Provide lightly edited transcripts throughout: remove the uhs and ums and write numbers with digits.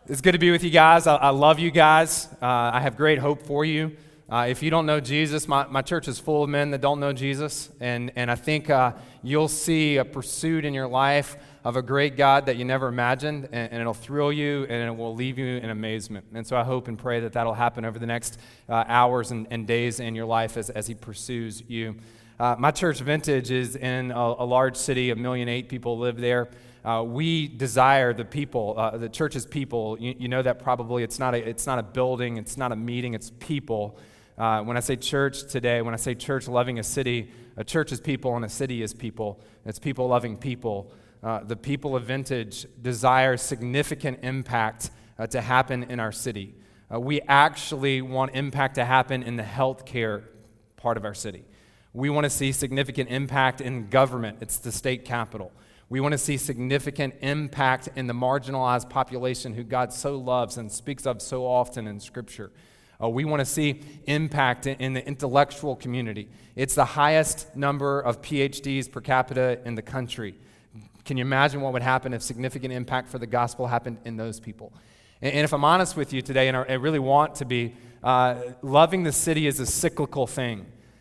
It's good to be with you guys. I love you guys. I have great hope for you. If you don't know Jesus, my church is full of men that don't know Jesus, and I think you'll see a pursuit in your life of a great God that you never imagined, and it'll thrill you, and it will leave you in amazement. And so I hope and pray that that'll happen over the next hours and days in your life as he pursues you. My church, Vintage, is in a large city. 1.8 million people live there. We desire the people, the church's people. You know that probably. It's not a building. It's not a meeting. It's people. When I say church today, when I say church loving a city, a church is people and a city is people. It's people loving people. The people of Vintage desire significant impact to happen in our city. We actually want impact to happen in the healthcare part of our city. We want to see significant impact in government. It's the state capital. We want to see significant impact in the marginalized population who God so loves and speaks of so often in Scripture. We want to see impact in the intellectual community. It's the highest number of PhDs per capita in the country. Can you imagine what would happen if significant impact for the gospel happened in those people? And if I'm honest with you today, and I really want to be, loving the city is a cyclical thing.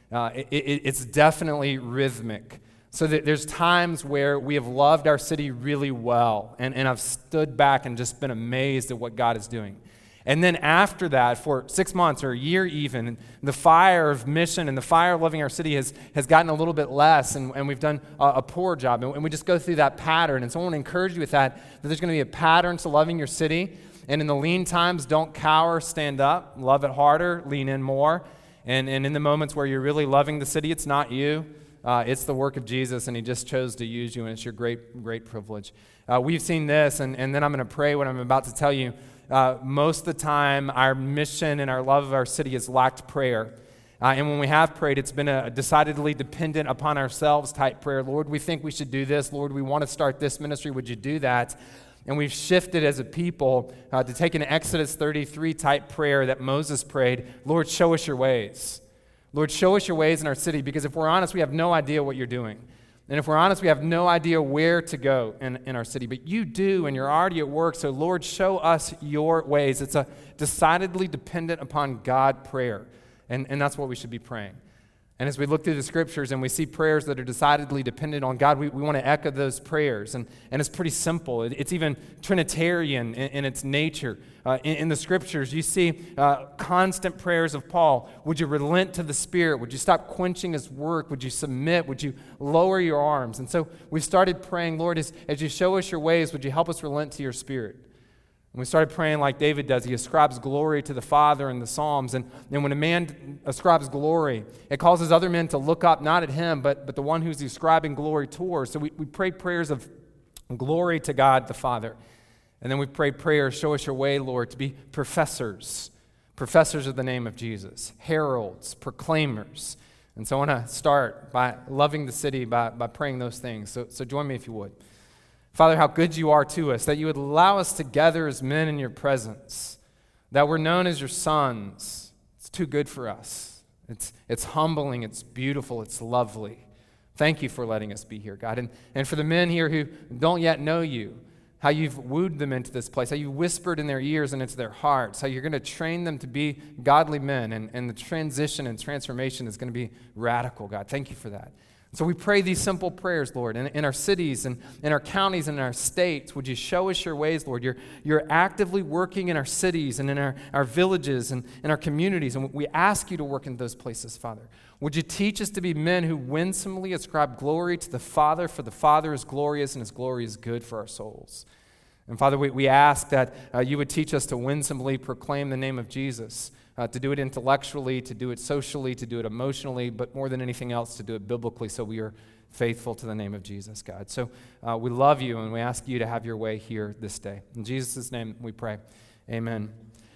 It's definitely rhythmic. So that there's times where we have loved our city really well, and I've stood back and just been amazed at what God is doing. And then after that, for 6 months or a year even, the fire of mission and the fire of loving our city has gotten a little bit less, and we've done a poor job. And we just go through that pattern. And so I want to encourage you with that there's going to be a pattern to loving your city. And in the lean times, don't cower, stand up, love it harder, lean in more. And in the moments where you're really loving the city, it's not you. It's the work of Jesus, and he just chose to use you, and it's your great privilege. We've seen this, and then I'm going to pray what I'm about to tell you. Most of the time, our mission and our love of our city has lacked prayer. And when we have prayed, it's been a decidedly dependent upon ourselves type prayer. Lord, we think we should do this. Lord, we want to start this ministry. Would you do that? And we've shifted as a people to take an Exodus 33 type prayer that Moses prayed. Lord, show us your ways. Lord, show us your ways in our city, because if we're honest, we have no idea what you're doing. And if we're honest, we have no idea where to go in our city. But you do, and you're already at work. So, Lord, show us your ways. It's a decidedly dependent upon God prayer. And that's what we should be praying. And as we look through the Scriptures and we see prayers that are decidedly dependent on God, we want to echo those prayers. And it's pretty simple. It's even Trinitarian in its nature. In the Scriptures, you see constant prayers of Paul. Would you relent to the Spirit? Would you stop quenching his work? Would you submit? Would you lower your arms? And so we started praying, Lord, as you show us your ways, would you help us relent to your Spirit? And we started praying like David does. He ascribes glory to the Father in the Psalms. And when a man ascribes glory, it causes other men to look up, not at him, but the one who's ascribing glory towards. So we prayed prayers of glory to God the Father. And then we prayed prayers, show us your way, Lord, to be professors of the name of Jesus, heralds, proclaimers. And so I want to start by loving the city, by praying those things. So join me if you would. Father, how good you are to us, that you would allow us to gather as men in your presence, that we're known as your sons. It's too good for us. It's humbling, it's beautiful, it's lovely. Thank you for letting us be here, God. And for the men here who don't yet know you, how you've wooed them into this place, how you whispered in their ears and into their hearts, how you're going to train them to be godly men, and the transition and transformation is going to be radical, God. Thank you for that. So we pray these simple prayers, Lord, in our cities and in our counties and in our states. Would you show us your ways, Lord? You're actively working in our cities and in our villages and in our communities, and we ask you to work in those places, Father. Would you teach us to be men who winsomely ascribe glory to the Father, for the Father is glorious and his glory is good for our souls. And Father, we ask that you would teach us to winsomely proclaim the name of Jesus, to do it intellectually, to do it socially, to do it emotionally, but more than anything else, to do it biblically, so we are faithful to the name of Jesus, God. So we love you, and we ask you to have your way here this day. In Jesus' name we pray. Amen.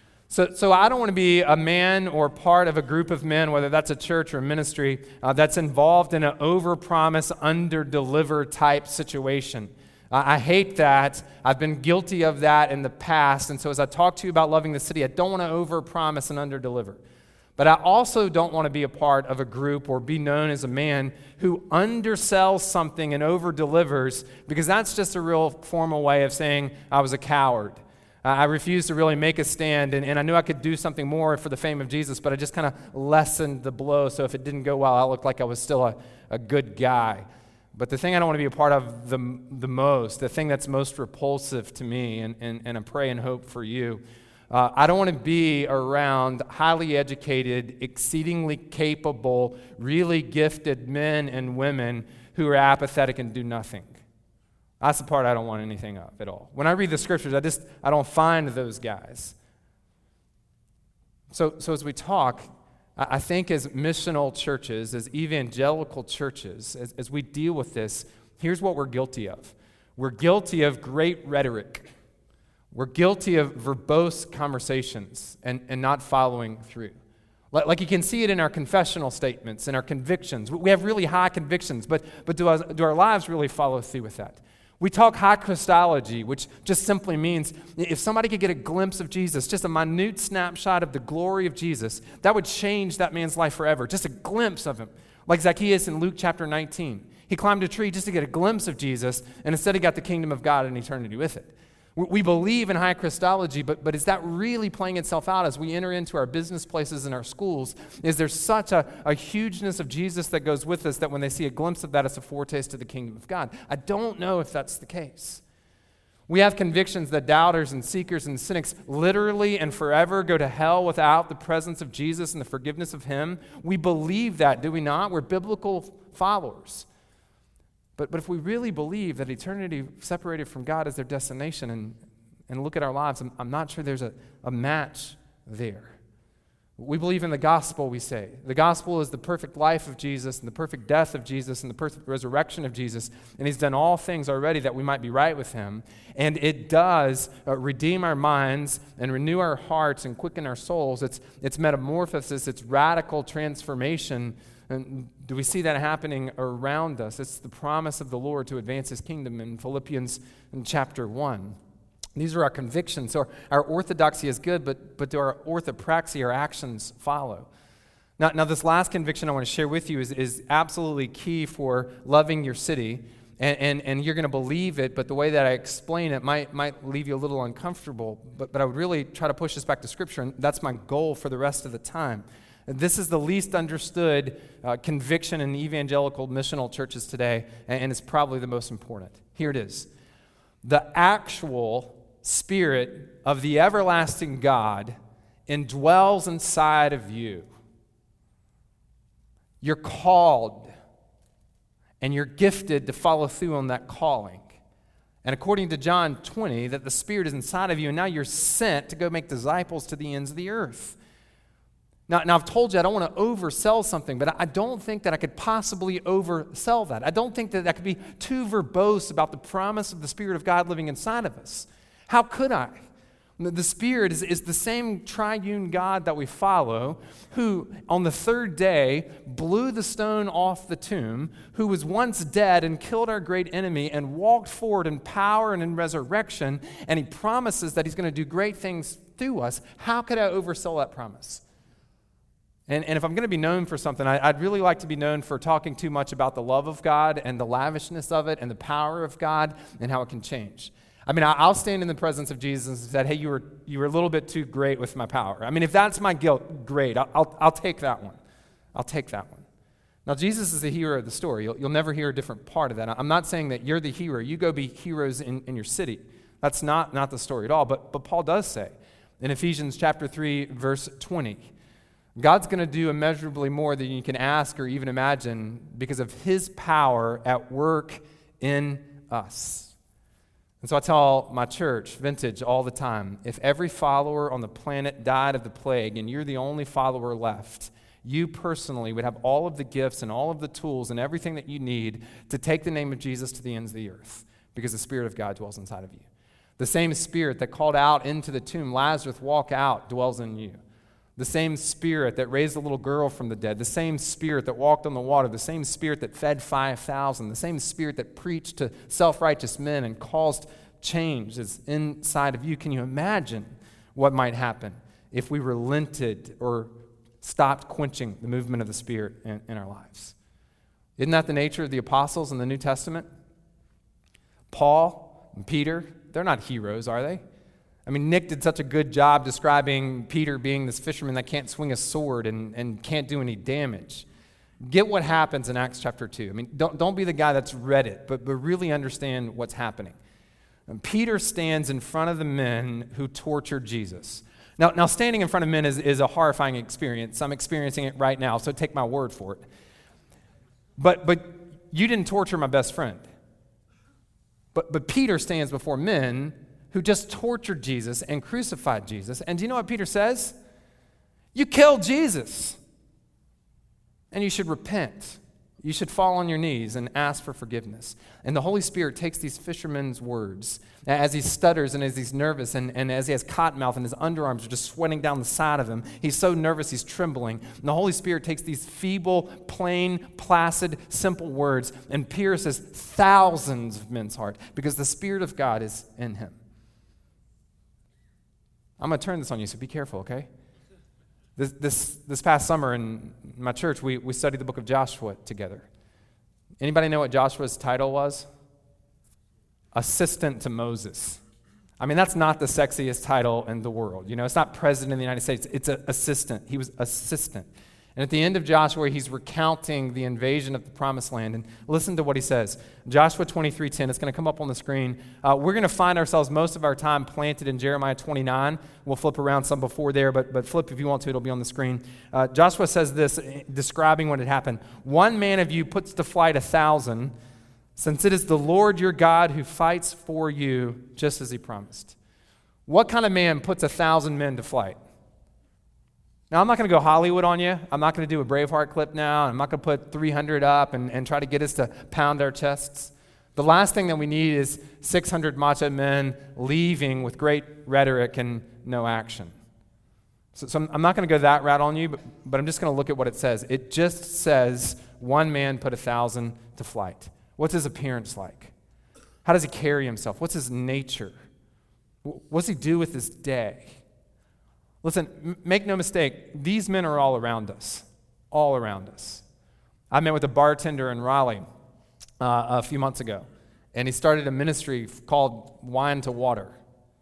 So I don't want to be a man or part of a group of men, whether that's a church or a ministry, that's involved in an over-promise, under-deliver type situation. I hate that. I've been guilty of that in the past. And so as I talk to you about loving the city, I don't want to overpromise and underdeliver. But I also don't want to be a part of a group or be known as a man who undersells something and overdelivers, because that's just a real formal way of saying I was a coward. I refused to really make a stand, and I knew I could do something more for the fame of Jesus, but I just kind of lessened the blow, so if it didn't go well, I looked like I was still a good guy. But the thing I don't want to be a part of the most, the thing that's most repulsive to me, and I pray and hope for you, I don't want to be around highly educated, exceedingly capable, really gifted men and women who are apathetic and do nothing. That's the part I don't want anything of at all. When I read the scriptures, I don't find those guys. So as we talk, I think as missional churches, as evangelical churches, as we deal with this, here's what we're guilty of. We're guilty of great rhetoric. We're guilty of verbose conversations and not following through. Like you can see it in our confessional statements and our convictions. We have really high convictions, but do our lives really follow through with that? We talk high Christology, which just simply means if somebody could get a glimpse of Jesus, just a minute snapshot of the glory of Jesus, that would change that man's life forever. Just a glimpse of him. Like Zacchaeus in Luke chapter 19. He climbed a tree just to get a glimpse of Jesus, and instead he got the kingdom of God and eternity with it. We believe in high Christology, but is that really playing itself out as we enter into our business places and our schools? Is there such a hugeness of Jesus that goes with us that when they see a glimpse of that, it's a foretaste of the kingdom of God? I don't know if that's the case. We have convictions that doubters and seekers and cynics literally and forever go to hell without the presence of Jesus and the forgiveness of him. We believe that, do we not? We're biblical followers. But if we really believe that eternity separated from God is their destination and look at our lives, I'm not sure there's a match there. We believe in the gospel, we say. The gospel is the perfect life of Jesus and the perfect death of Jesus and the perfect resurrection of Jesus, and he's done all things already that we might be right with him. And it does redeem our minds and renew our hearts and quicken our souls. It's metamorphosis, it's radical transformation. And do we see that happening around us? It's the promise of the Lord to advance his kingdom in Philippians in chapter 1. These are our convictions. So our orthodoxy is good, but to our orthopraxy, our actions follow. Now this last conviction I want to share with you is absolutely key for loving your city. And you're going to believe it, but the way that I explain it might leave you a little uncomfortable. But I would really try to push this back to Scripture, and that's my goal for the rest of the time. This is the least understood conviction in evangelical missional churches today, and it's probably the most important. Here it is. The actual Spirit of the everlasting God indwells inside of you. You're called, and you're gifted to follow through on that calling. And according to John 20, that the Spirit is inside of you, and now you're sent to go make disciples to the ends of the earth. Now, I've told you I don't want to oversell something, but I don't think that I could possibly oversell that. I don't think that I could be too verbose about the promise of the Spirit of God living inside of us. How could I? The Spirit is the same triune God that we follow, who on the third day blew the stone off the tomb, who was once dead and killed our great enemy and walked forward in power and in resurrection, and he promises that he's going to do great things through us. How could I oversell that promise? And if I'm going to be known for something, I'd really like to be known for talking too much about the love of God and the lavishness of it and the power of God and how it can change. I mean, I'll stand in the presence of Jesus and say, hey, you were a little bit too great with my power. I mean, if that's my guilt, great. I'll take that one. I'll take that one. Now, Jesus is the hero of the story. You'll never hear a different part of that. I'm not saying that you're the hero. You go be heroes in your city. That's not the story at all. But Paul does say in Ephesians chapter 3, verse 20, God's going to do immeasurably more than you can ask or even imagine because of his power at work in us. And so I tell my church, Vintage, all the time, if every follower on the planet died of the plague and you're the only follower left, you personally would have all of the gifts and all of the tools and everything that you need to take the name of Jesus to the ends of the earth because the Spirit of God dwells inside of you. The same Spirit that called out into the tomb, Lazarus, walk out, dwells in you. The same Spirit that raised the little girl from the dead, the same Spirit that walked on the water, the same Spirit that fed 5,000, the same Spirit that preached to self-righteous men and caused change is inside of you. Can you imagine what might happen if we relented or stopped quenching the movement of the Spirit in our lives? Isn't that the nature of the apostles in the New Testament? Paul and Peter, they're not heroes, are they? I mean, Nick did such a good job describing Peter being this fisherman that can't swing a sword and can't do any damage. Get what happens in Acts chapter 2. I mean, don't be the guy that's read it, but really understand what's happening. And Peter stands in front of the men who tortured Jesus. Now standing in front of men is a horrifying experience. I'm experiencing it right now, so take my word for it. But you didn't torture my best friend. But Peter stands before men who just tortured Jesus and crucified Jesus. And do you know what Peter says? You killed Jesus. And you should repent. You should fall on your knees and ask for forgiveness. And the Holy Spirit takes these fishermen's words as he stutters and as he's nervous and as he has cotton mouth and his underarms are just sweating down the side of him. He's so nervous, he's trembling. And the Holy Spirit takes these feeble, plain, placid, simple words and pierces thousands of men's heart because the Spirit of God is in him. I'm going to turn this on you, so be careful, okay? This past summer in my church, we studied the book of Joshua together. Anybody know what Joshua's title was? Assistant to Moses. I mean, that's not the sexiest title in the world. You know, it's not president of the United States. It's an assistant. He was assistant. And at the end of Joshua, he's recounting the invasion of the promised land. And listen to what he says. Joshua 23:10, it's going to come up on the screen. We're going to find ourselves most of our time planted in Jeremiah 29. We'll flip around some before there, but flip if you want to. It'll be on the screen. Joshua says this, describing what had happened. One man of you puts to flight 1,000, since it is the Lord your God who fights for you, just as he promised. What kind of man puts 1,000 men to flight? Now, I'm not going to go Hollywood on you. I'm not going to do a Braveheart clip now. I'm not going to put 300 up and try to get us to pound our chests. The last thing that we need is 600 macho men leaving with great rhetoric and no action. So I'm not going to go that route on you, but I'm just going to look at what it says. It just says one man put 1,000 to flight. What's his appearance like? How does he carry himself? What's his nature? What's he do with his day? Listen, make no mistake, these men are all around us. All around us. I met with a bartender in Raleigh a few months ago, and he started a ministry called Wine to Water.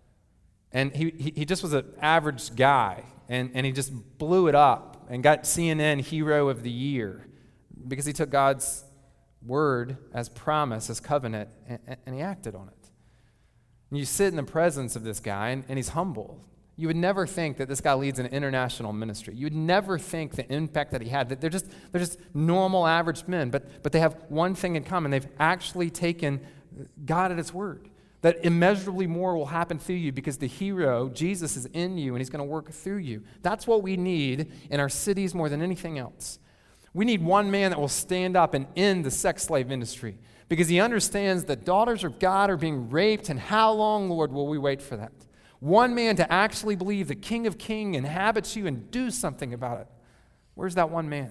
And he just was an average guy, and he just blew it up and got CNN Hero of the Year because he took God's word as promise, as covenant, and he acted on it. And you sit in the presence of this guy, and he's humble. You would never think that this guy leads an international ministry. You would never think the impact that he had. That they're just normal, average men, but they have one thing in common. They've actually taken God at his word. That immeasurably more will happen through you because the hero, Jesus, is in you and he's going to work through you. That's what we need in our cities more than anything else. We need one man that will stand up and end the sex slave industry because he understands that daughters of God are being raped, and how long, Lord, will we wait for that? One man to actually believe the King of Kings inhabits you and do something about it. Where's that one man?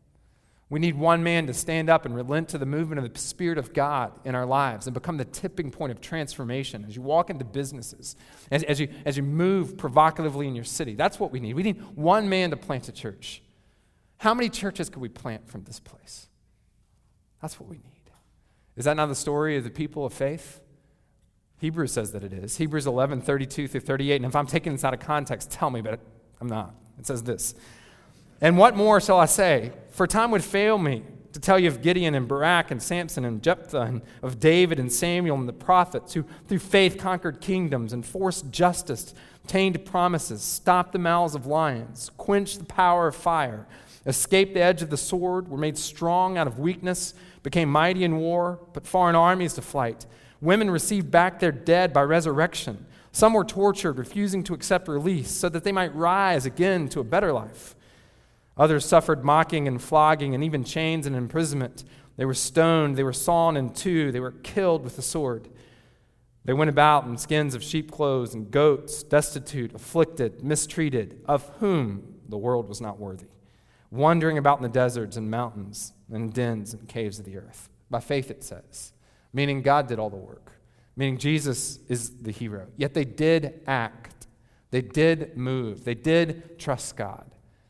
We need one man to stand up and relent to the movement of the Spirit of God in our lives and become the tipping point of transformation as you walk into businesses, as you move provocatively in your city. That's what we need. We need one man to plant a church. How many churches could we plant from this place? That's what we need. Is that not the story of the people of faith? Hebrews says that it is. Hebrews 11:32-38. And if I'm taking this out of context, tell me, but I'm not. It says this. And what more shall I say? For time would fail me to tell you of Gideon and Barak and Samson and Jephthah and of David and Samuel and the prophets who through faith conquered kingdoms, enforced justice, obtained promises, stopped the mouths of lions, quenched the power of fire, escaped the edge of the sword, were made strong out of weakness, became mighty in war, put foreign armies to flight. Women received back their dead by resurrection. Some were tortured, refusing to accept release, so that they might rise again to a better life. Others suffered mocking and flogging and even chains and imprisonment. They were stoned, they were sawn in two, they were killed with the sword. They went about in skins of sheep clothes and goats, destitute, afflicted, mistreated, of whom the world was not worthy, wandering about in the deserts and mountains and dens and caves of the earth. By faith it says. Meaning God did all the work. Meaning Jesus is the hero. Yet they did act. They did move. They did trust God.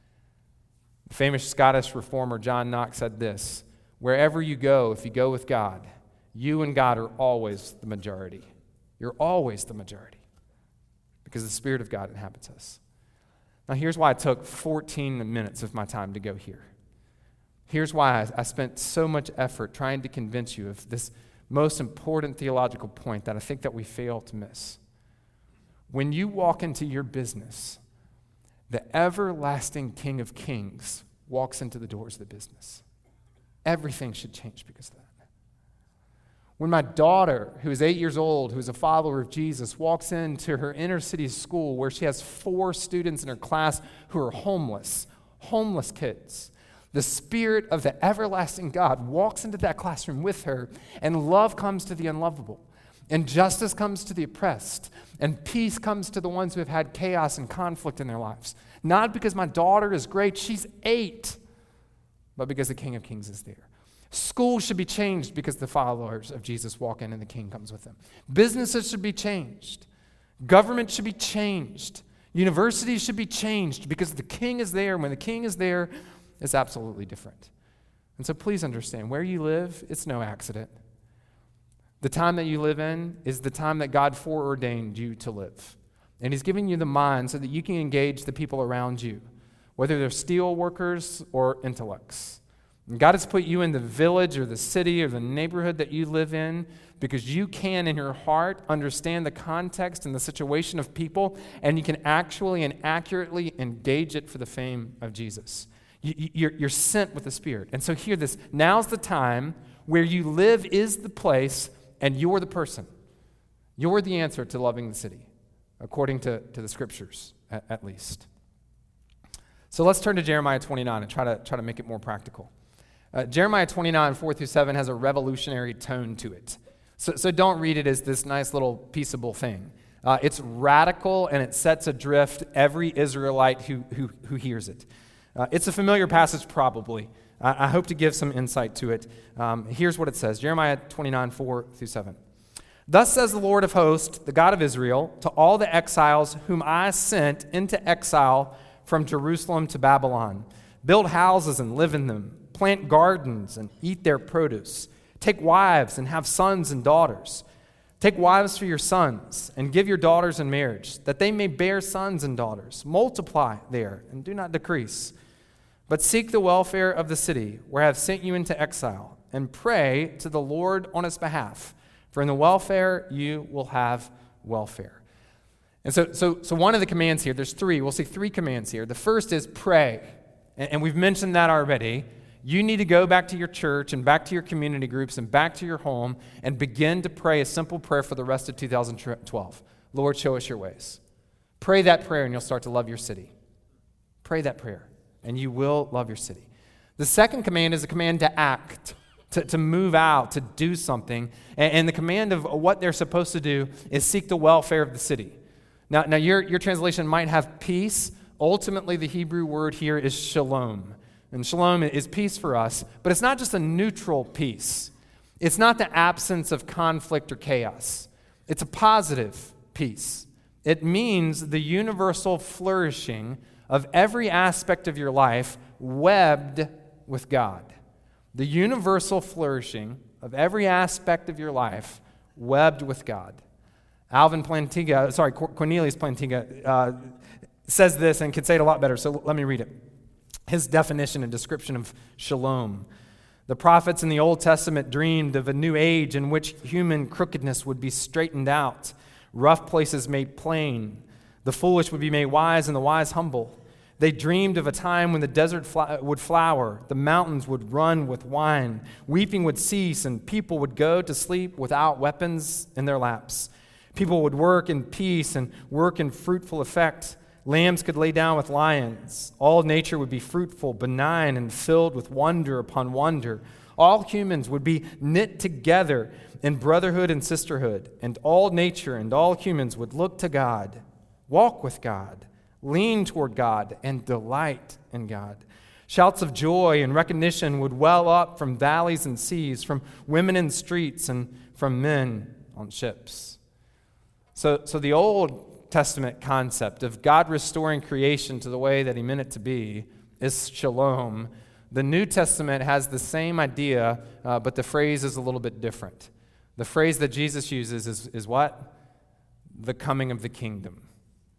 The famous Scottish reformer John Knox said this: wherever you go, if you go with God, you and God are always the majority. You're always the majority. because the Spirit of God inhabits us. Now, here's why it took 14 minutes of my time to go here. Here's why I spent so much effort trying to convince you of this most important theological point that I think that we fail to miss. When you walk into your business, the everlasting King of Kings walks into the doors of the business. Everything should change because of that. When my daughter, who is 8 years old, who is a follower of Jesus, walks into her inner city school where she has 4 students in her class who are homeless kids, the Spirit of the everlasting God walks into that classroom with her, and love comes to the unlovable, and justice comes to the oppressed, and peace comes to the ones who have had chaos and conflict in their lives. Not because my daughter is great, she's 8, but because the King of Kings is there. Schools should be changed because the followers of Jesus walk in and the King comes with them. Businesses should be changed. Government should be changed. Universities should be changed because the King is there. And when the King is there, it's absolutely different. And so please understand, where you live, it's no accident. The time that you live in is the time that God foreordained you to live. And He's giving you the mind so that you can engage the people around you, whether they're steel workers or intellects. And God has put you in the village or the city or the neighborhood that you live in because you can, in your heart, understand the context and the situation of people, and you can actually and accurately engage it for the fame of Jesus. You're sent with the Spirit. And so hear this. Now's the time where you live is the place, and you're the person. You're the answer to loving the city, according to the Scriptures, at least. So let's turn to Jeremiah 29 and try to make it more practical. Jeremiah 29, 4-7 has a revolutionary tone to it. So don't read it as this nice little peaceable thing. It's radical, and it sets adrift every Israelite who hears it. It's a familiar passage probably. I hope to give some insight to it. Here's what it says, Jeremiah 29, 4-7. Thus says the Lord of hosts, the God of Israel, to all the exiles whom I sent into exile from Jerusalem to Babylon. Build houses and live in them. Plant gardens and eat their produce. Take wives and have sons and daughters. Take wives for your sons and give your daughters in marriage, that they may bear sons and daughters. Multiply there and do not decrease. But seek the welfare of the city where I have sent you into exile, and pray to the Lord on its behalf. For in the welfare you will have welfare. And so one of the commands here, there's 3. We'll see 3 commands here. The first is pray. And we've mentioned that already. You need to go back to your church and back to your community groups and back to your home and begin to pray a simple prayer for the rest of 2012. Lord, show us your ways. Pray that prayer and you'll start to love your city. Pray that prayer and you will love your city. The second command is a command to act, to move out, to do something. And the command of what they're supposed to do is seek the welfare of the city. Now your translation might have peace. Ultimately, the Hebrew word here is shalom. And shalom is peace for us, but it's not just a neutral peace. It's not the absence of conflict or chaos. It's a positive peace. It means the universal flourishing of every aspect of your life webbed with God. The universal flourishing of every aspect of your life webbed with God. Cornelius Plantinga says this and can say it a lot better, so let me read it. His definition and description of shalom. The prophets in the Old Testament dreamed of a new age in which human crookedness would be straightened out, rough places made plain, the foolish would be made wise and the wise humble. They dreamed of a time when the desert would flower, the mountains would run with wine, weeping would cease, and people would go to sleep without weapons in their laps. People would work in peace and work in fruitful effect. Lambs could lay down with lions. All nature would be fruitful, benign, and filled with wonder upon wonder. All humans would be knit together in brotherhood and sisterhood, and all nature and all humans would look to God, walk with God, lean toward God, and delight in God. Shouts of joy and recognition would well up from valleys and seas, from women in streets, and from men on ships. So the Old Testament concept of God restoring creation to the way that He meant it to be is shalom. The New Testament has the same idea, but the phrase is a little bit different. The phrase that Jesus uses is what? The coming of the kingdom.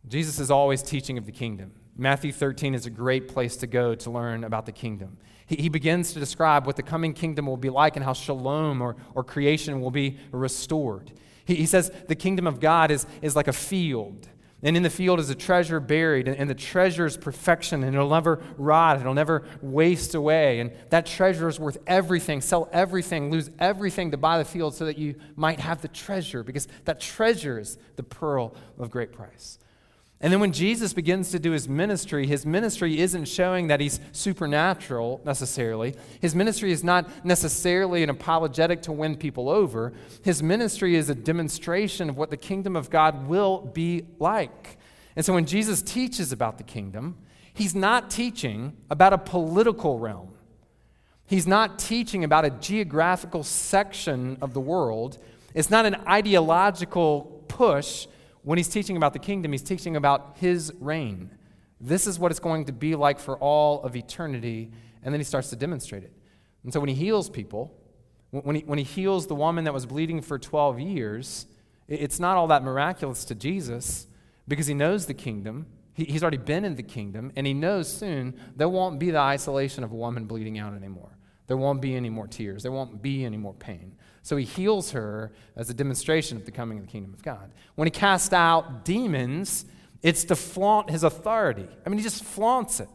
Jesus is always teaching of the kingdom. Matthew 13 is a great place to go to learn about the kingdom. He begins to describe what the coming kingdom will be like and how shalom or creation will be restored. He says the kingdom of God is like a field, and in the field is a treasure buried, and the treasure is perfection, and it'll never rot, it'll never waste away, and that treasure is worth everything. Sell everything, lose everything to buy the field so that you might have the treasure, because that treasure is the pearl of great price. And then when Jesus begins to do his ministry isn't showing that he's supernatural necessarily. His ministry is not necessarily an apologetic to win people over. His ministry is a demonstration of what the kingdom of God will be like. And so when Jesus teaches about the kingdom, he's not teaching about a political realm. He's not teaching about a geographical section of the world. It's not an ideological push. When he's teaching about the kingdom, he's teaching about his reign. This is what it's going to be like for all of eternity, and then he starts to demonstrate it. And so when he heals people, when he heals the woman that was bleeding for 12 years, it's not all that miraculous to Jesus because he knows the kingdom. He's already been in the kingdom, and he knows soon there won't be the isolation of a woman bleeding out anymore. There won't be any more tears. There won't be any more pain. So he heals her as a demonstration of the coming of the kingdom of God. When he casts out demons, it's to flaunt his authority. I mean, he just flaunts it.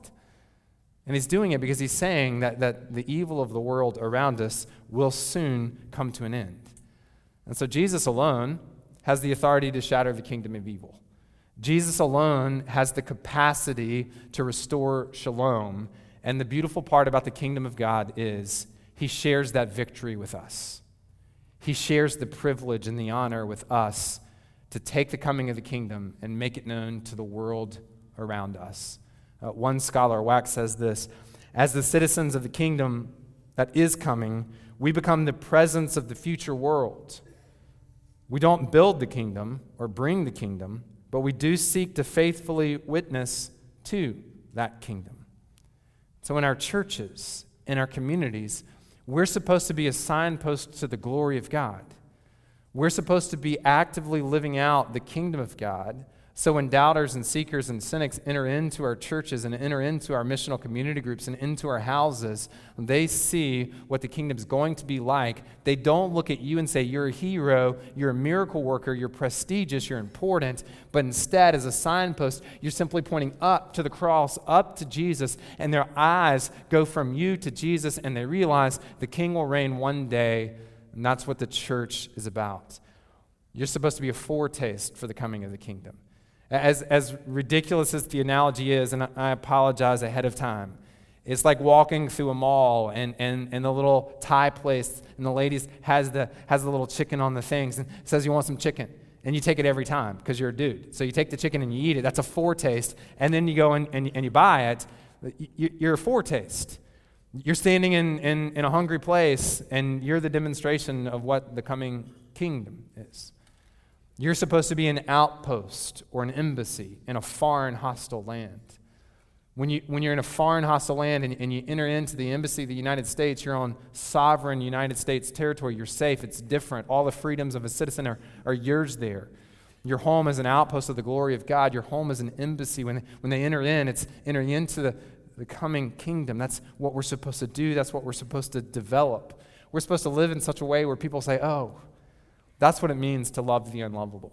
And he's doing it because he's saying that the evil of the world around us will soon come to an end. And so Jesus alone has the authority to shatter the kingdom of evil. Jesus alone has the capacity to restore shalom. And the beautiful part about the kingdom of God is he shares that victory with us. He shares the privilege and the honor with us to take the coming of the kingdom and make it known to the world around us. One scholar, Wax, says this: as the citizens of the kingdom that is coming, we become the presence of the future world. We don't build the kingdom or bring the kingdom, but we do seek to faithfully witness to that kingdom. So in our churches, in our communities, we're supposed to be a signpost to the glory of God. We're supposed to be actively living out the kingdom of God. So when doubters and seekers and cynics enter into our churches and enter into our missional community groups and into our houses, they see what the kingdom's going to be like. They don't look at you and say, you're a hero, you're a miracle worker, you're prestigious, you're important. But instead, as a signpost, you're simply pointing up to the cross, up to Jesus, and their eyes go from you to Jesus, and they realize the king will reign one day, and that's what the church is about. You're supposed to be a foretaste for the coming of the kingdom. As ridiculous as the analogy is, and I apologize ahead of time, it's like walking through a mall and the little Thai place, and the lady has the little chicken on the things and says you want some chicken, and you take it every time because you're a dude. So you take the chicken and you eat it. That's a foretaste, and then you go and you buy it. You're a foretaste. You're standing in a hungry place, and you're the demonstration of what the coming kingdom is. You're supposed to be an outpost or an embassy in a foreign, hostile land. When you're in a foreign, hostile land and you enter into the embassy of the United States, you're on sovereign United States territory. You're safe. It's different. All the freedoms of a citizen are yours there. Your home is an outpost of the glory of God. Your home is an embassy. When they enter in, it's entering into the coming kingdom. That's what we're supposed to do. That's what we're supposed to develop. We're supposed to live in such a way where people say, oh, that's what it means to love the unlovable.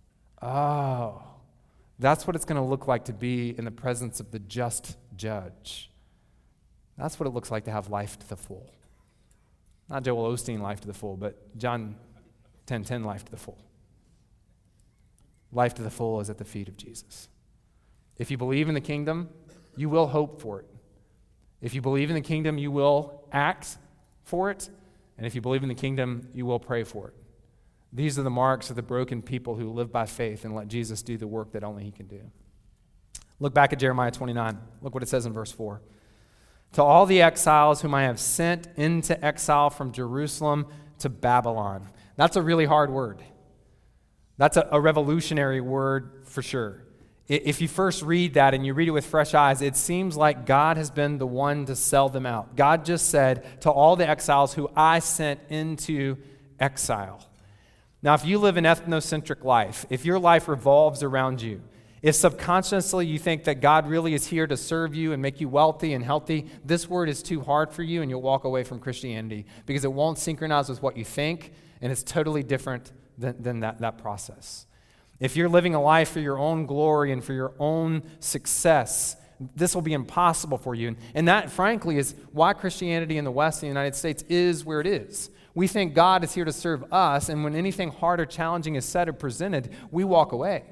Oh, that's what it's going to look like to be in the presence of the just judge. That's what it looks like to have life to the full. Not Joel Osteen life to the full, but John 10:10 life to the full. Life to the full is at the feet of Jesus. If you believe in the kingdom, you will hope for it. If you believe in the kingdom, you will act for it. And if you believe in the kingdom, you will pray for it. These are the marks of the broken people who live by faith and let Jesus do the work that only he can do. Look back at Jeremiah 29. Look what it says in verse 4. To all the exiles whom I have sent into exile from Jerusalem to Babylon. That's a really hard word. That's a revolutionary word for sure. If you first read that and you read it with fresh eyes, it seems like God has been the one to sell them out. God just said, to all the exiles who I sent into exile. Now, if you live an ethnocentric life, if your life revolves around you, If subconsciously you think that God really is here to serve you and make you wealthy and healthy, this word is too hard for you and you'll walk away from Christianity because it won't synchronize with what you think, and it's totally different than that process. If you're living a life for your own glory and for your own success, this will be impossible for you. And that, frankly, is why Christianity in the West, in the United States, is where it is. We think God is here to serve us, and when anything hard or challenging is said or presented, we walk away.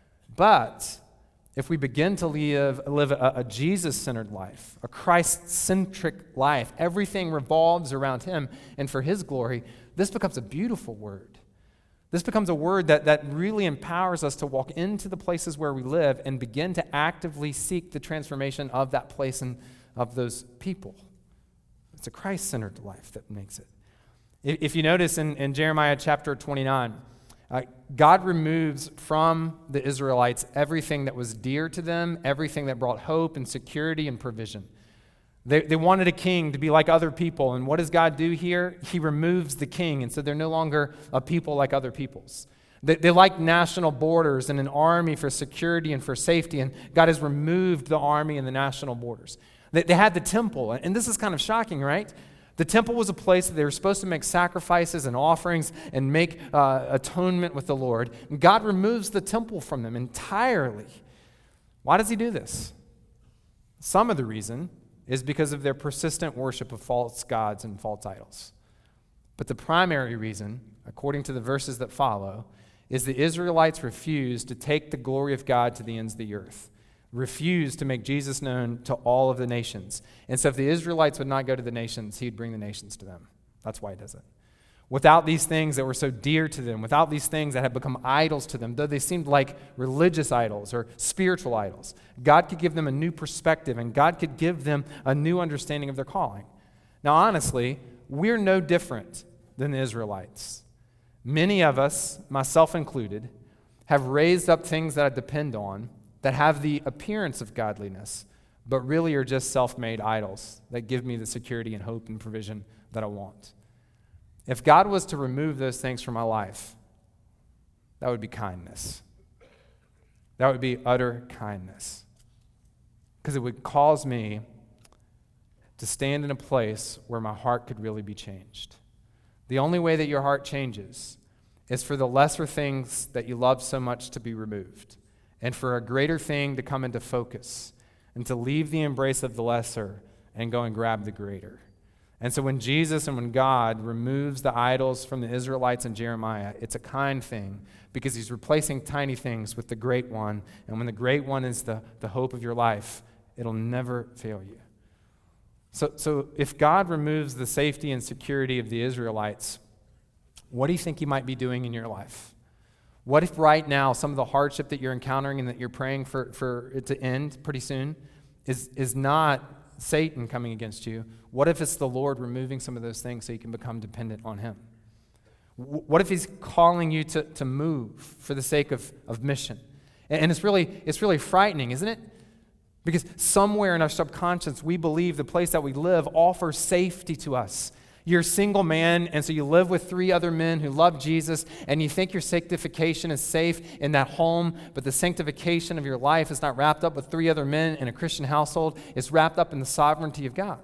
But if we begin to live a Jesus-centered life, a Christ-centric life, everything revolves around him and for his glory, this becomes a beautiful word. This becomes a word that really empowers us to walk into the places where we live and begin to actively seek the transformation of that place and of those people. It's a Christ-centered life that makes it. If you notice in Jeremiah chapter 29, God removes from the Israelites everything that was dear to them, everything that brought hope and security and provision. They wanted a king to be like other people, and what does God do here? He removes the king, and so they're no longer a people like other peoples. They like national borders and an army for security and for safety, and God has removed the army and the national borders. They had the temple, and this is kind of shocking, right? The temple was a place that they were supposed to make sacrifices and offerings and make atonement with the Lord. And God removes the temple from them entirely. Why does he do this? Some of the reason is because of their persistent worship of false gods and false idols. But the primary reason, according to the verses that follow, is the Israelites refused to take the glory of God to the ends of the earth. Refused to make Jesus known to all of the nations. And so if the Israelites would not go to the nations, he'd bring the nations to them. That's why he does it. Without these things that were so dear to them, without these things that had become idols to them, though they seemed like religious idols or spiritual idols, God could give them a new perspective and God could give them a new understanding of their calling. Now, honestly, we're no different than the Israelites. Many of us, myself included, have raised up things that I depend on that have the appearance of godliness, but really are just self-made idols that give me the security and hope and provision that I want. If God was to remove those things from my life, that would be kindness. That would be utter kindness. Because it would cause me to stand in a place where my heart could really be changed. The only way that your heart changes is for the lesser things that you love so much to be removed, and for a greater thing to come into focus, and to leave the embrace of the lesser and go and grab the greater. And so when Jesus and when God removes the idols from the Israelites and Jeremiah, it's a kind thing because he's replacing tiny things with the great one. And when the great one is the hope of your life, it'll never fail you. So if God removes the safety and security of the Israelites, what do you think he might be doing in your life? What if right now some of the hardship that you're encountering and that you're praying for it to end pretty soon is not Satan coming against you? What if it's the Lord removing some of those things so you can become dependent on him? What if he's calling you to move for the sake of mission? And it's really frightening, isn't it? Because somewhere in our subconscious, we believe the place that we live offers safety to us. You're a single man, and so you live with 3 other men who love Jesus, and you think your sanctification is safe in that home, but the sanctification of your life is not wrapped up with 3 other men in a Christian household. It's wrapped up in the sovereignty of God.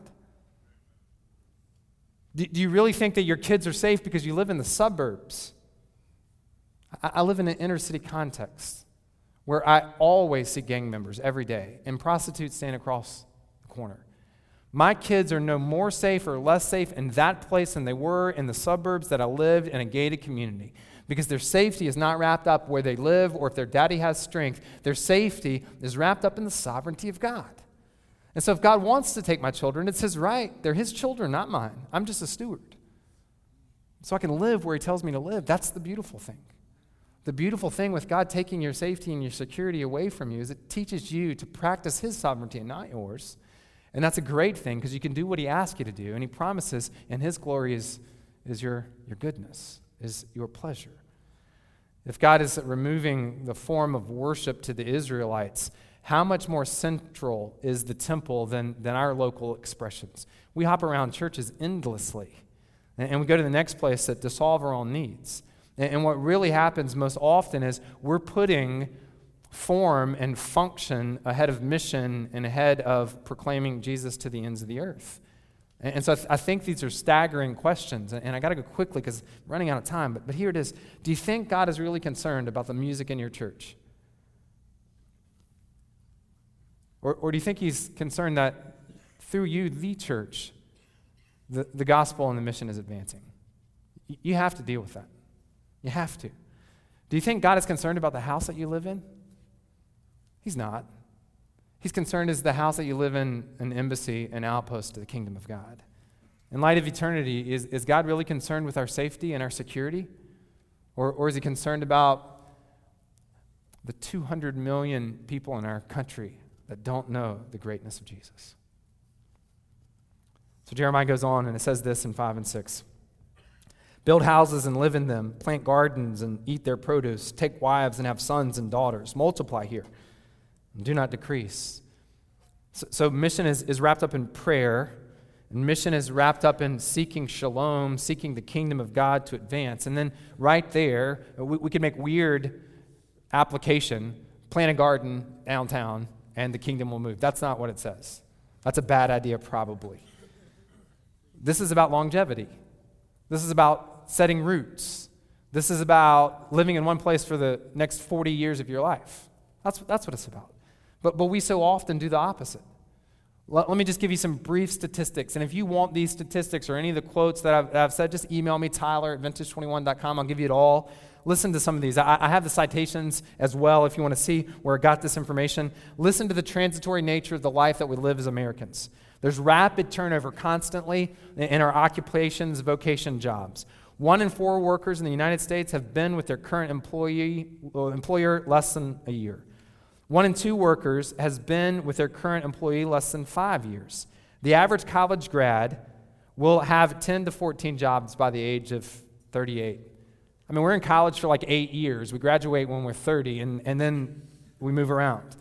Do you really think that your kids are safe because you live in the suburbs? I live in an inner city context where I always see gang members every day, and prostitutes stand across the corner. My kids are no more safe or less safe in that place than they were in the suburbs that I lived in a gated community, because their safety is not wrapped up where they live or if their daddy has strength. Their safety is wrapped up in the sovereignty of God. And so if God wants to take my children, it's his right. They're his children, not mine. I'm just a steward. So I can live where he tells me to live. That's the beautiful thing. The beautiful thing with God taking your safety and your security away from you is it teaches you to practice his sovereignty and not yours. And that's a great thing because you can do what he asks you to do. And he promises, and his glory is your goodness, is your pleasure. If God is removing the form of worship to the Israelites, how much more central is the temple than our local expressions? We hop around churches endlessly, and we go to the next place to solve our own needs. And what really happens most often is we're putting form and function ahead of mission and ahead of proclaiming Jesus to the ends of the earth? And so I think these are staggering questions, and I got to go quickly because I'm running out of time, but here it is. Do you think God is really concerned about the music in your church? Or do you think he's concerned that through you, the church, the gospel and the mission is advancing? You have to deal with that. You have to. Do you think God is concerned about the house that you live in? He's not. He's concerned is the house that you live in an embassy, an outpost to the kingdom of God. In light of eternity, is God really concerned with our safety and our security? Or is he concerned about the 200 million people in our country that don't know the greatness of Jesus? So Jeremiah goes on and it says this in 5 and 6. Build houses and live in them, plant gardens and eat their produce, take wives and have sons and daughters, multiply here, and do not decrease. So mission is wrapped up in prayer, and mission is wrapped up in seeking shalom, seeking the kingdom of God to advance. And then right there, we could make weird application, plant a garden downtown, and the kingdom will move. That's not what it says. That's a bad idea probably. This is about longevity. This is about setting roots. This is about living in one place for the next 40 years of your life. That's what it's about. But we so often do the opposite. Let me just give you some brief statistics. And if you want these statistics or any of the quotes that I've said, just email me, Tyler@vintage21.com. I'll give you it all. Listen to some of these. I have the citations as well if you want to see where I got this information. Listen to the transitory nature of the life that we live as Americans. There's rapid turnover constantly in our occupations, vocation jobs. 1 in 4 workers in the United States have been with their current employer less than a year. 1 in 2 workers has been with their current employee less than 5 years. The average college grad will have 10 to 14 jobs by the age of 38. I mean, we're in college for like 8 years. We graduate when we're 30, and then we move around.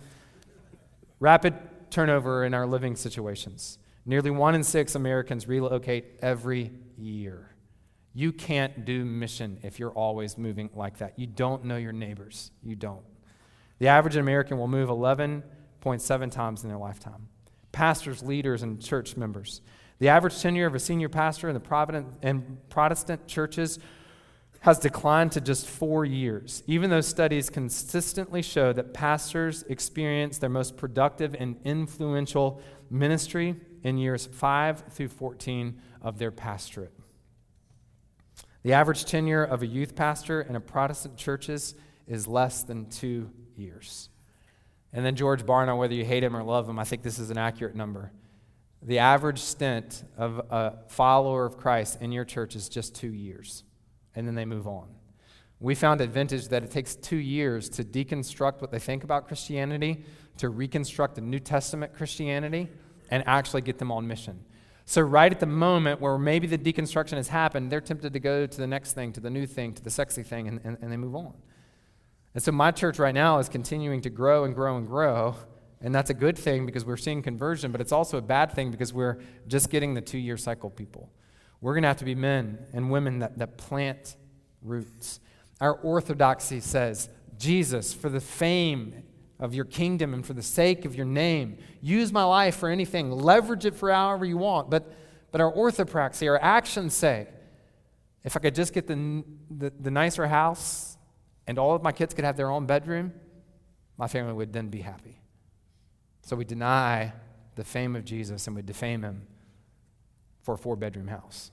Rapid turnover in our living situations. Nearly 1 in 6 Americans relocate every year. You can't do mission if you're always moving like that. You don't know your neighbors. You don't. The average American will move 11.7 times in their lifetime. Pastors, leaders, and church members. The average tenure of a senior pastor in the Protestant churches has declined to just 4 years, even though studies consistently show that pastors experience their most productive and influential ministry in years 5 through 14 of their pastorate. The average tenure of a youth pastor in a Protestant churches is less than 2 years. And then George Barna, whether you hate him or love him, I think this is an accurate number. The average stint of a follower of Christ in your church is just 2 years, and then they move on. We found at Vintage that it takes 2 years to deconstruct what they think about Christianity, to reconstruct a New Testament Christianity, and actually get them on mission. So right at the moment where maybe the deconstruction has happened, they're tempted to go to the next thing, to the new thing, to the sexy thing, and they move on. And so my church right now is continuing to grow and grow and grow, and that's a good thing because we're seeing conversion, but it's also a bad thing because we're just getting the 2-year cycle people. We're going to have to be men and women that plant roots. Our orthodoxy says, Jesus, for the fame of your kingdom and for the sake of your name, use my life for anything, leverage it for however you want. But our orthopraxy, our actions say, if I could just get the nicer house, and all of my kids could have their own bedroom, my family would then be happy. So we deny the fame of Jesus and we defame him for a 4-bedroom house.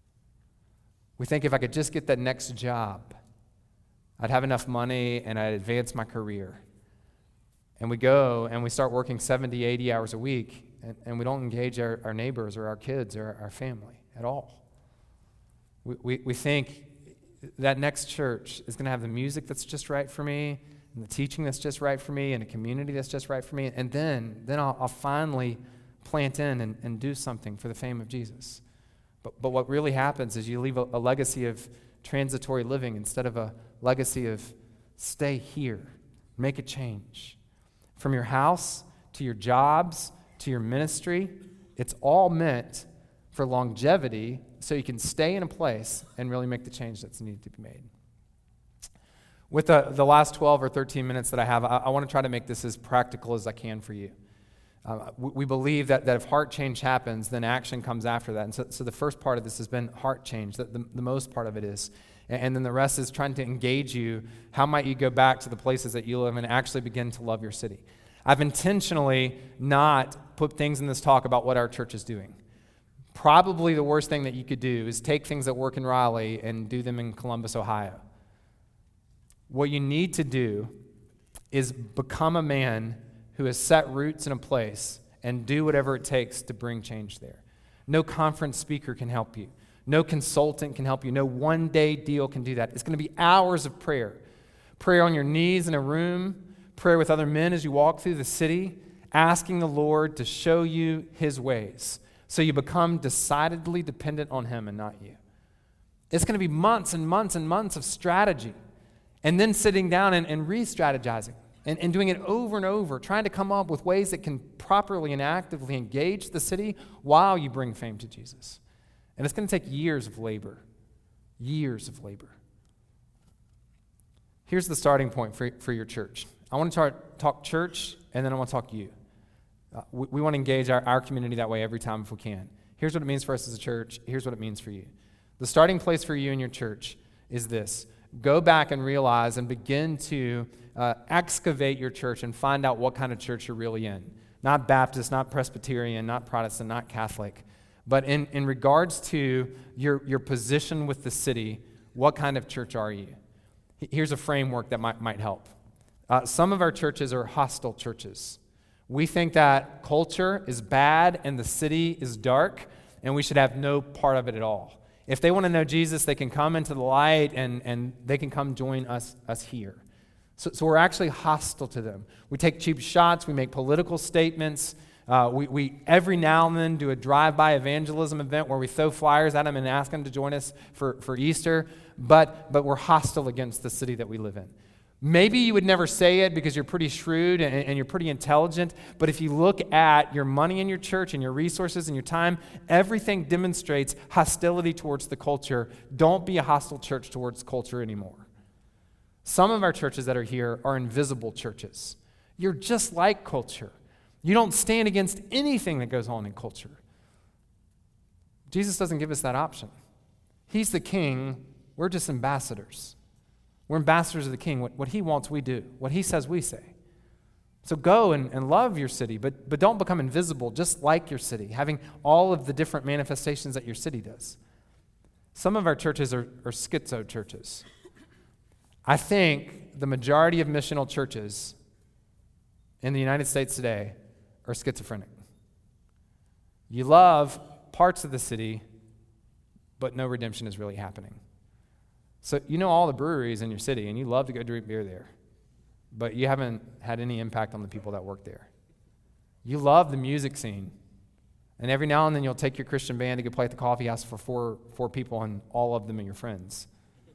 We think if I could just get that next job, I'd have enough money and I'd advance my career. And we go and we start working 70, 80 hours a week, and we don't engage our neighbors or our kids or our family at all. We think that next church is going to have the music that's just right for me, and the teaching that's just right for me, and a community that's just right for me, and then I'll finally plant in and do something for the fame of Jesus. But what really happens is you leave a legacy of transitory living instead of a legacy of stay here, make a change. From your house to your jobs to your ministry, it's all meant for longevity so you can stay in a place and really make the change that's needed to be made. With the last 12 or 13 minutes that I have, I want to try to make this as practical as I can for you. We believe that if heart change happens, then action comes after that. And so the first part of this has been heart change, the most part of it is. And then the rest is trying to engage you. How might you go back to the places that you live and actually begin to love your city? I've intentionally not put things in this talk about what our church is doing. Probably the worst thing that you could do is take things that work in Raleigh and do them in Columbus, Ohio. What you need to do is become a man who has set roots in a place and do whatever it takes to bring change there. No conference speaker can help you. No consultant can help you. No one-day deal can do that. It's going to be hours of prayer. Prayer on your knees in a room, prayer with other men as you walk through the city, asking the Lord to show you his ways so you become decidedly dependent on him and not you. It's going to be months and months and months of strategy, and then sitting down and re-strategizing and doing it over and over, trying to come up with ways that can properly and actively engage the city while you bring fame to Jesus. And it's going to take years of labor. Years of labor. Here's the starting point for your church. I want to talk church, and then I want to talk you. We want to engage our community that way every time if we can. Here's what it means for us as a church. Here's what it means for you. The starting place for you and your church is this. Go back and realize and begin to excavate your church and find out what kind of church you're really in. Not Baptist, not Presbyterian, not Protestant, not Catholic. But in regards to your position with the city, what kind of church are you? Here's a framework that might help. Some of our churches are hostile churches. We think that culture is bad and the city is dark, and we should have no part of it at all. If they want to know Jesus, they can come into the light and they can come join us here. So we're actually hostile to them. We take cheap shots. We make political statements. We every now and then do a drive-by evangelism event where we throw flyers at them and ask them to join us for Easter. But we're hostile against the city that we live in. Maybe you would never say it because you're pretty shrewd and you're pretty intelligent, but if you look at your money in your church and your resources and your time, everything demonstrates hostility towards the culture. Don't be a hostile church towards culture anymore. Some of our churches that are here are invisible churches. You're just like culture. You don't stand against anything that goes on in culture. Jesus doesn't give us that option. He's the king. We're just ambassadors. We're ambassadors of the king. What he wants, we do. What he says, we say. So go and love your city, but don't become invisible just like your city, having all of the different manifestations that your city does. Some of our churches are schizo churches. I think the majority of missional churches in the United States today are schizophrenic. You love parts of the city, but no redemption is really happening. So you know all the breweries in your city, and you love to go drink beer there, but you haven't had any impact on the people that work there. You love the music scene, and every now and then you'll take your Christian band to go play at the coffee house for four people, and all of them are your friends.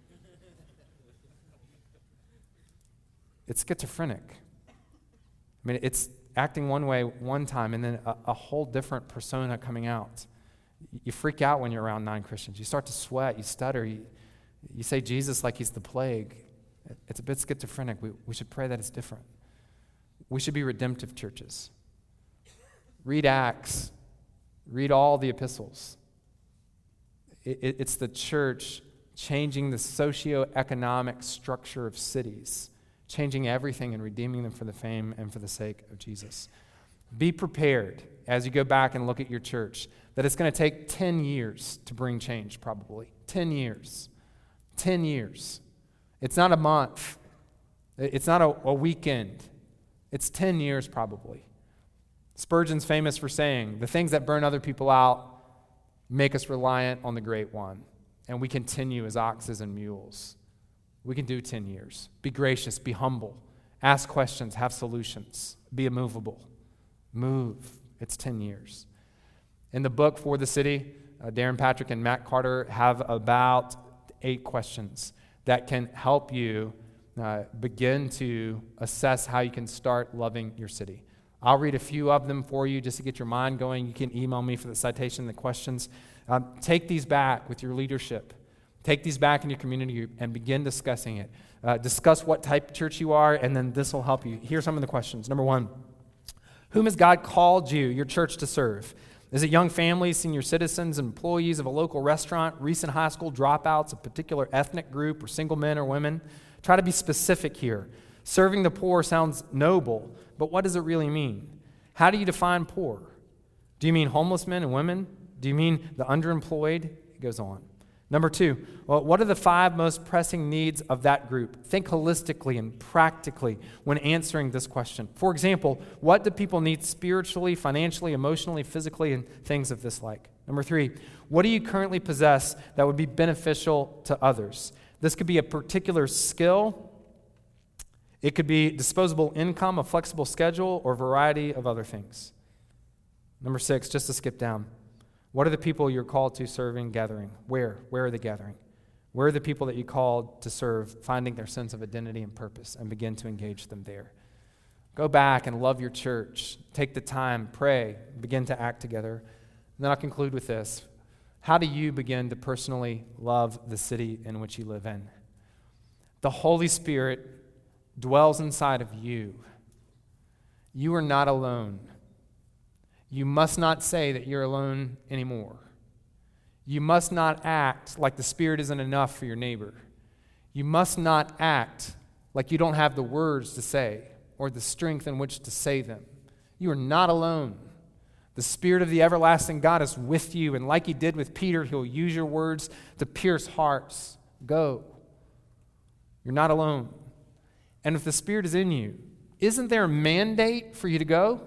It's schizophrenic. I mean, it's acting one way one time, and then a whole different persona coming out. You freak out when you're around non-Christians. You start to sweat, you stutter, you say Jesus like he's the plague. It's a bit schizophrenic. We should pray that it's different. We should be redemptive churches. Read Acts. Read all the epistles. It's the church changing the socioeconomic structure of cities, changing everything and redeeming them for the fame and for the sake of Jesus. Be prepared as you go back and look at your church that it's going to take 10 years to bring change, probably. 10 years. 10 years. It's not a month. It's not a weekend. It's 10 years probably. Spurgeon's famous for saying, the things that burn other people out make us reliant on the Great One. And we continue as oxes and mules. We can do 10 years. Be gracious, be humble, ask questions, have solutions, be immovable. Move. It's 10 years. In the book For the City, Darren Patrick and Matt Carter have about 8 questions that can help you begin to assess how you can start loving your city. I'll read a few of them for you just to get your mind going. You can email me for the citation and the questions. Take these back with your leadership. Take these back in your community group and begin discussing it. Discuss what type of church you are, and then this will help you. Here's some of the questions. Number one, whom has God called you, your church, to serve? Is it young families, senior citizens, employees of a local restaurant, recent high school dropouts, a particular ethnic group, or single men or women? Try to be specific here. Serving the poor sounds noble, but what does it really mean? How do you define poor? Do you mean homeless men and women? Do you mean the underemployed? It goes on. Number two, well, what are the 5 most pressing needs of that group? Think holistically and practically when answering this question. For example, what do people need spiritually, financially, emotionally, physically, and things of this like? Number 3, what do you currently possess that would be beneficial to others? This could be a particular skill. It could be disposable income, a flexible schedule, or a variety of other things. Number 6, just to skip down. What are the people you're called to serving, gathering? Where? Where are they gathering? Where are the people that you called to serve, finding their sense of identity and purpose, and begin to engage them there? Go back and love your church. Take the time, pray, begin to act together. And then I'll conclude with this. How do you begin to personally love the city in which you live in? The Holy Spirit dwells inside of you. You are not alone. You must not say that you're alone anymore. You must not act like the Spirit isn't enough for your neighbor. You must not act like you don't have the words to say or the strength in which to say them. You are not alone. The Spirit of the everlasting God is with you, and like He did with Peter, He'll use your words to pierce hearts. Go. You're not alone. And if the Spirit is in you, isn't there a mandate for you to go?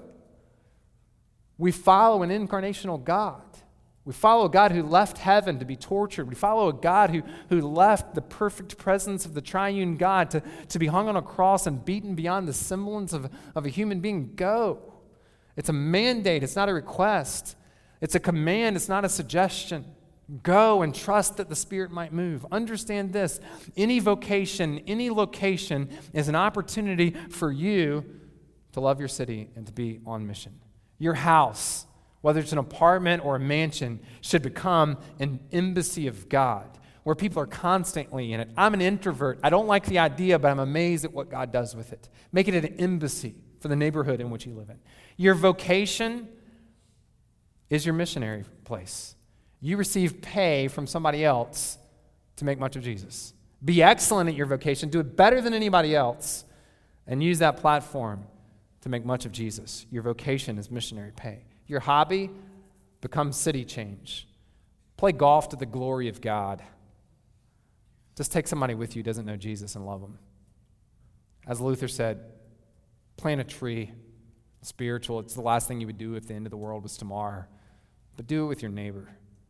We follow an incarnational God. We follow a God who left heaven to be tortured. We follow a God who left the perfect presence of the triune God to be hung on a cross and beaten beyond the semblance of a human being. Go. It's a mandate. It's not a request. It's a command. It's not a suggestion. Go and trust that the Spirit might move. Understand this. Any vocation, any location is an opportunity for you to love your city and to be on mission. Your house, whether it's an apartment or a mansion, should become an embassy of God, where people are constantly in it. I'm an introvert. I don't like the idea, but I'm amazed at what God does with it. Make it an embassy for the neighborhood in which you live in. Your vocation is your missionary place. You receive pay from somebody else to make much of Jesus. Be excellent at your vocation. Do it better than anybody else, and use that platform to make much of Jesus. Your vocation is missionary pay. Your hobby becomes city change. Play golf to the glory of God. Just take somebody with you who doesn't know Jesus and love Him. As Luther said, plant a tree. Spiritual, it's the last thing you would do if the end of the world was tomorrow. But do it with your neighbor.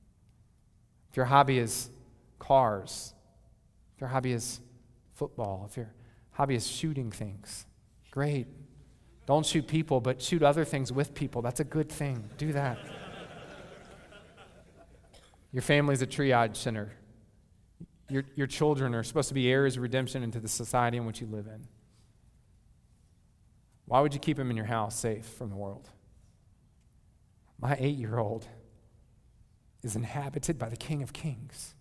If your hobby is cars, if your hobby is football, if your hobby is shooting things, great. Don't shoot people, but shoot other things with people. That's a good thing. Do that. Your family's a triage center. Your children are supposed to be heirs of redemption into the society in which you live in. Why would you keep them in your house safe from the world? My 8-year-old is inhabited by the King of Kings.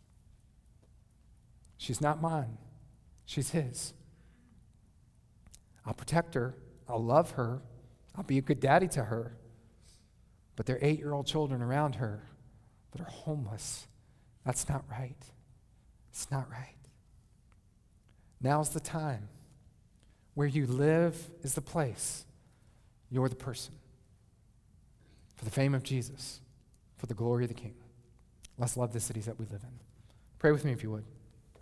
She's not mine. She's His. I'll protect her. I'll love her. I'll be a good daddy to her. But there are 8-year-old children around her that are homeless. That's not right. It's not right. Now's the time. Where you live is the place. You're the person. For the fame of Jesus, for the glory of the King. Let's love the cities that we live in. Pray with me if you would.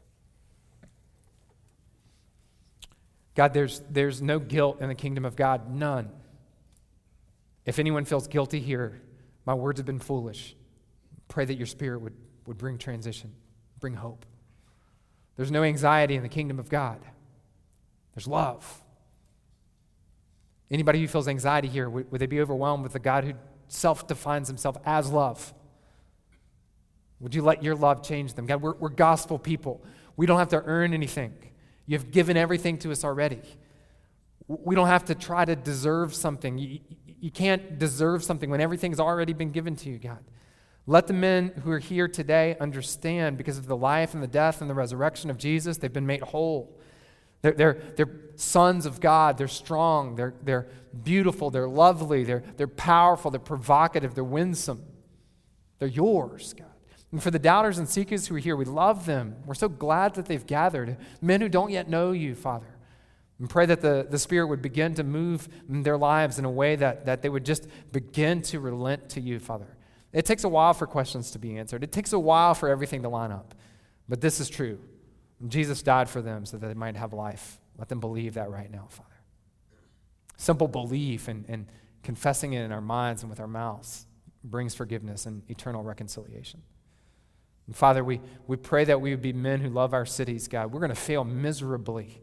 God, there's no guilt in the kingdom of God, none. If anyone feels guilty here, my words have been foolish. Pray that your Spirit would bring transition, bring hope. There's no anxiety in the kingdom of God. There's love. Anybody who feels anxiety here, would they be overwhelmed with the God who self-defines Himself as love? Would you let your love change them? God, we're gospel people. We don't have to earn anything. You have given everything to us already. We don't have to try to deserve something. You can't deserve something when everything's already been given to you, God. Let the men who are here today understand, because of the life and the death and the resurrection of Jesus, they've been made whole. They're sons of God. They're strong. They're beautiful. They're lovely. They're powerful. They're provocative. They're winsome. They're yours, God. And for the doubters and seekers who are here, we love them. We're so glad that they've gathered. Men who don't yet know you, Father. And pray that the Spirit would begin to move in their lives in a way that they would just begin to relent to you, Father. It takes a while for questions to be answered. It takes a while for everything to line up. But this is true. Jesus died for them so that they might have life. Let them believe that right now, Father. Simple belief and confessing it in our minds and with our mouths brings forgiveness and eternal reconciliation. And Father, we pray that we would be men who love our cities, God. We're going to fail miserably.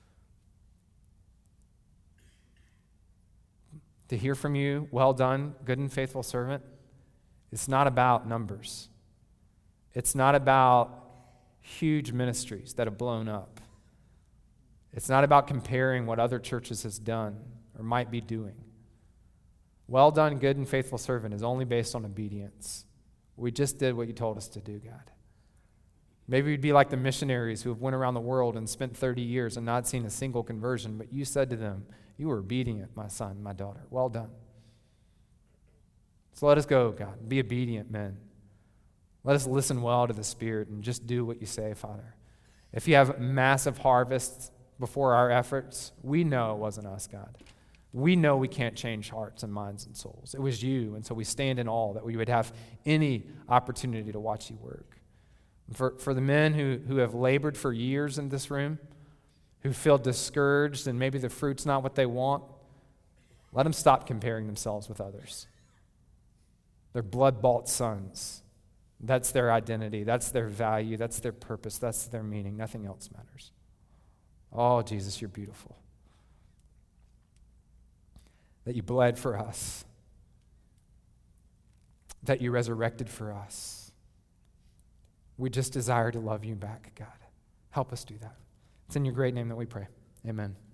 To hear from you, well done, good and faithful servant, it's not about numbers. It's not about huge ministries that have blown up. It's not about comparing what other churches has done or might be doing. Well done, good and faithful servant is only based on obedience. We just did what you told us to do, God. Maybe we'd be like the missionaries who have went around the world and spent 30 years and not seen a single conversion, but you said to them, you were obedient, my son, my daughter. Well done. So let us go, God. Be obedient men. Let us listen well to the Spirit and just do what you say, Father. If you have massive harvests before our efforts, we know it wasn't us, God. We know we can't change hearts and minds and souls. It was you, and so we stand in awe that we would have any opportunity to watch you work. For the men who have labored for years in this room, who feel discouraged and maybe the fruit's not what they want, let them stop comparing themselves with others. They're blood-bought sons. That's their identity. That's their value. That's their purpose. That's their meaning. Nothing else matters. Oh, Jesus, you're beautiful. That you bled for us. That you resurrected for us. We just desire to love you back, God. Help us do that. It's in your great name that we pray. Amen.